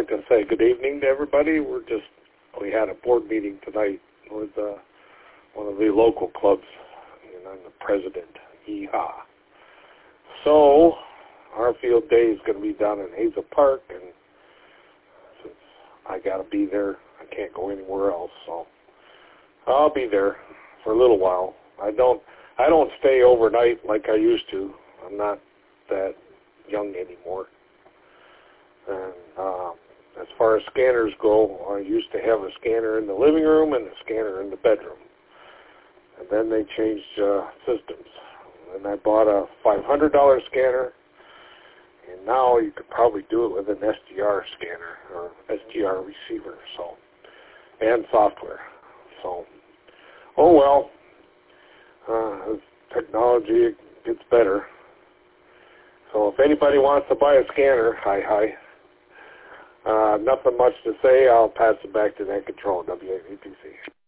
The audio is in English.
like to say good evening to everybody. We had a board meeting tonight with one of the local clubs, and I'm the president. Yeehaw. So, our field day is going to be down in Hazel Park, and since I got to be there, I can't go anywhere else, so I'll be there for a little while. I don't stay overnight like I used to. I'm not that young anymore. And as far as scanners go, I used to have a scanner in the living room and a scanner in the bedroom. And then they changed systems. And I bought a $500 scanner, and now you could probably do it with an SDR scanner or SDR receiver, and software. So, oh well, as technology gets better. So if anybody wants to buy a scanner, hi. Nothing much to say. I'll pass it back to Net Control, WAVPC.